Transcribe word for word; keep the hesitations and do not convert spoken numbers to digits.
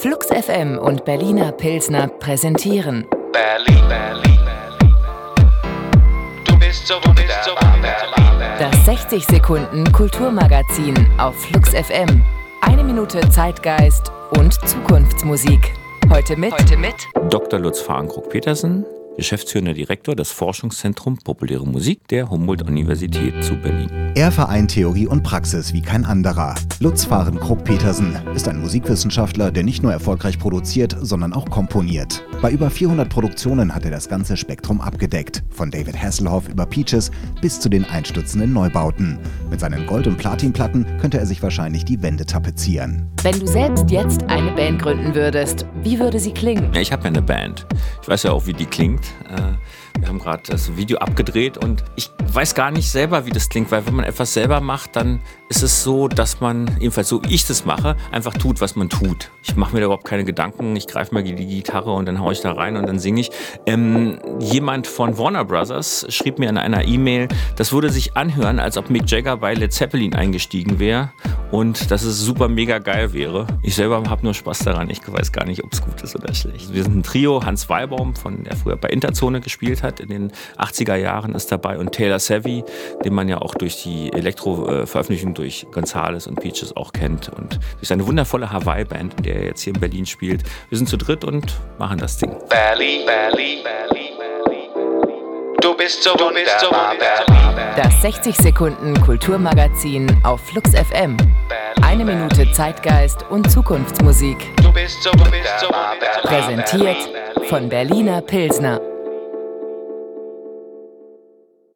Flux F M und Berliner Pilsner präsentieren Berlin, Berlin, Berlin. Du bist so wunderbar, Berlin. Das sechzig Sekunden Kulturmagazin auf Flux F M. Eine Minute Zeitgeist und Zukunftsmusik. Heute mit, Heute mit Doktor Lutz Fahrenkrog-Petersen, Geschäftsführender Direktor des Forschungszentrums Populäre Musik der Humboldt-Universität zu Berlin. Er vereint Theorie und Praxis wie kein anderer. Lutz Fahrenkrog-Petersen ist ein Musikwissenschaftler, der nicht nur erfolgreich produziert, sondern auch komponiert. Bei über vierhundert Produktionen hat er das ganze Spektrum abgedeckt. Von David Hasselhoff über Peaches bis zu den einstürzenden Neubauten. Mit seinen Gold- und Platinplatten könnte er sich wahrscheinlich die Wände tapezieren. Wenn du selbst jetzt eine Band gründen würdest, wie würde sie klingen? Ja, ich habe ja eine Band. Ich weiß ja auch, wie die klingt. Wir haben gerade das Video abgedreht und ich weiß gar nicht selber, wie das klingt, weil wenn man etwas selber macht, dann ist es so, dass man, jedenfalls so wie ich das mache, einfach tut, was man tut. Ich mache mir da überhaupt keine Gedanken, ich greife mal die Gitarre und dann haue ich da rein und dann singe ich. Ähm, jemand von Warner Brothers schrieb mir in einer E-Mail, das würde sich anhören, als ob Mick Jagger bei Led Zeppelin eingestiegen wäre und dass es super mega geil wäre. Ich selber habe nur Spaß daran, ich weiß gar nicht, ob es gut ist oder schlecht. Wir sind ein Trio, Hans Walbaum, von der früher bei Interzone gespielt hat, in den achtziger Jahren ist dabei und Taylor Savvy, den man ja auch durch die Elektro-Veröffentlichung durch Gonzales und Peaches auch kennt und durch seine wundervolle Hawaii-Band, in der er jetzt hier in Berlin spielt. Wir sind zu dritt und machen das Ding. Berlin, Berlin, Berlin, Berlin. Du bist so wunderbar, Berlin. Das sechzig Sekunden Kulturmagazin auf Flux F M. Eine Minute Zeitgeist und Zukunftsmusik. Du bist so, du bist so wunderbar, Präsentiert von Berliner Pilsner.